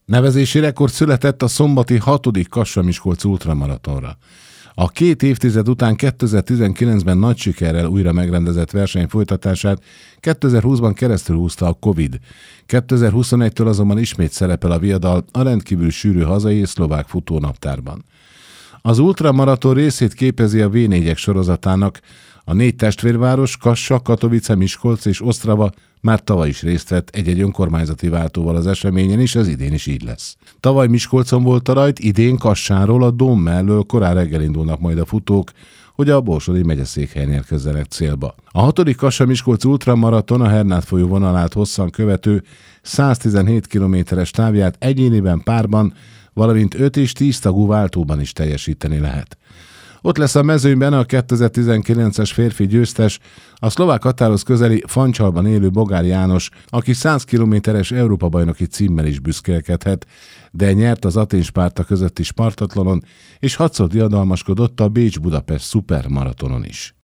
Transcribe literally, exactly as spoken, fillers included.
Nevezési rekord született a szombati hatodik Kassa-Miskolc ultramaratonra. A két évtized után kétezer-tizenkilencben nagy sikerrel újra megrendezett verseny folytatását kétezer-húszban keresztül húzta a Covid. kétezer-huszonegytől azonban ismét szerepel a viadal a rendkívül sűrű hazai és szlovák futónaptárban. Az ultramaraton részét képezi a vé négyek sorozatának. A négy testvérváros, Kassa, Katowice, Miskolc és Ostrava már tavaly is részt vett egy-egy önkormányzati váltóval az eseményen, és ez idén is így lesz. Tavaly Miskolcon volt a rajt, idén Kassáról, a Dóm mellől korán reggel indulnak majd a futók, hogy a Borsodi megyeszékhelyen érkezzenek célba. A hatodik Kassa-Miskolc ultramaraton a Hernát folyó vonalát hosszan követő száztizenhét kilométeres távját egyéniben, párban, valamint öt és tíz tagú váltóban is teljesíteni lehet. Ott lesz a mezőnyben a kétezer-tizenkilences férfi győztes, a szlovák határhoz közeli Fancsalban élő Bogár János, aki száz kilométeres Európa-bajnoki címmel is büszkélkedhet, de nyert az Atén-Spárta közötti Spartatlonon, és hatszor diadalmaskodott a Bécs-Budapest szupermaratonon is.